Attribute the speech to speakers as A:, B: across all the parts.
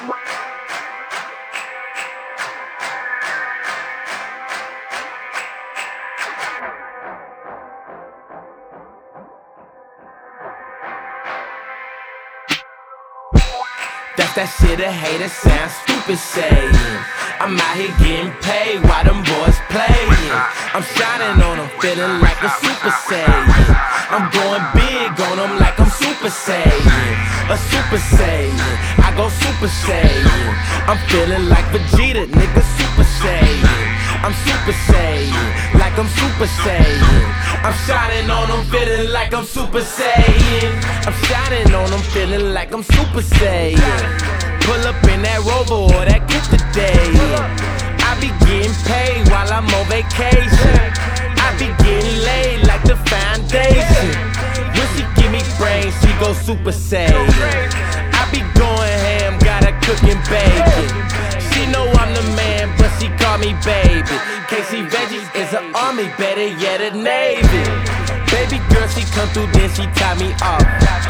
A: That's that shit a hater sound stupid saying. I'm out here getting paid while them boys playing. I'm shining on them, feeling like a Super Saiyan. I'm going big on them like I'm Super Saiyan. A Super Saiyan, I go Super Saiyan. I'm feeling like Vegeta, nigga, Super Saiyan. I'm Super Saiyan, like I'm Super Saiyan. I'm shining on them, feeling like I'm Super Saiyan. I'm shining on them, feeling like I'm Super Saiyan. Pull up in that Rover or that coupe today. I be getting paid while I'm on vacation. I be getting laid like the foundation. When she give me brains, she go Super Saiyan. I be going ham, got her cooking bacon. She know I'm the man, but she call me baby. KC Veggies is an army, better yet a navy. Baby girl, she come through, then she tie me off.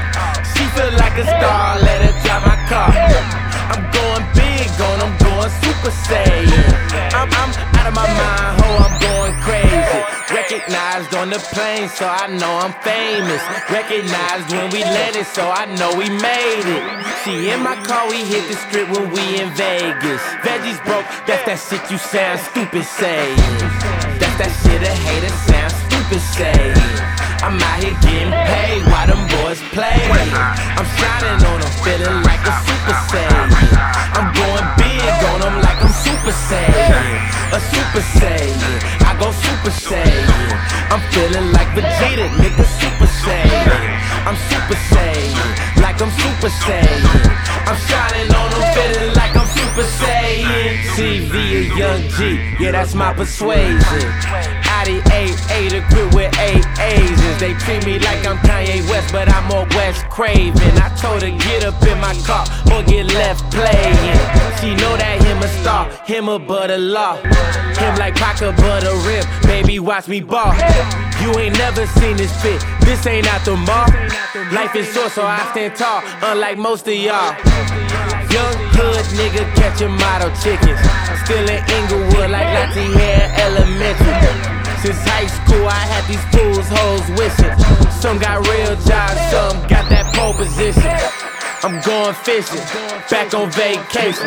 A: She feel like a star, let her drive my car. I'm going big on, I'm going Super Saiyan. I'm out of my mind, ho, I'm going crazy. Recognized on the plane, so I know I'm famous. Recognized when we landed, so I know we made it. She in my car, we hit the strip when we in Vegas. Veggies broke, that's that shit you sound stupid saying. That's that shit a hater sound stupid saying. I'm out here getting paid while them boys play. I'm shining on them, feeling like a Super Saiyan. I'm going big on them like I'm Super Saiyan. A Super Saiyan, I go Super Saiyan. I'm feeling like Vegeta, nigga, Super Saiyan. I'm Super Saiyan, like I'm Super Saiyan. I'm shining on them, feeling like I'm Super Saiyan. CV a young G, yeah, that's my persuasion. Audi 8 equipped with 8 Asians. They treat me like I'm Kanye West, but I'm more West Craven. I told her get up in my car or get left playing. She know that him a star, him a butter law. Him like Paca butter rib, baby watch me ball. You ain't never seen this fit, this ain't out the mall. Life is short, so I stand tall, unlike most of y'all. Young hood nigga catching model chickens. Still in Inglewood like Latte Hair Elementary. Since high school I had these fools, hoes wishing. Some got real jobs, some got that pole position. I'm going fishing, back on vacation,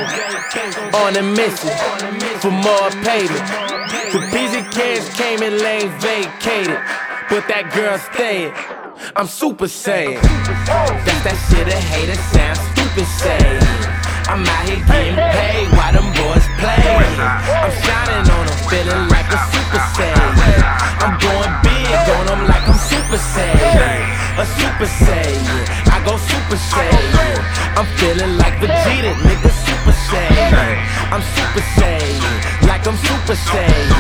A: on a mission for more payment. The busy cans came and lane vacated, but that girl staying. I'm Super Saiyan. That's that shit a hater sound stupid saying. I'm out here getting paid while them boys play. I'm shining on them, feeling like a Super Saiyan. I'm going big on them like I'm Super Saiyan. A Super Saiyan, I go Super Saiyan. I'm feeling like Vegeta, nigga, Super Saiyan. I'm Super Saiyan, like I'm Super Saiyan.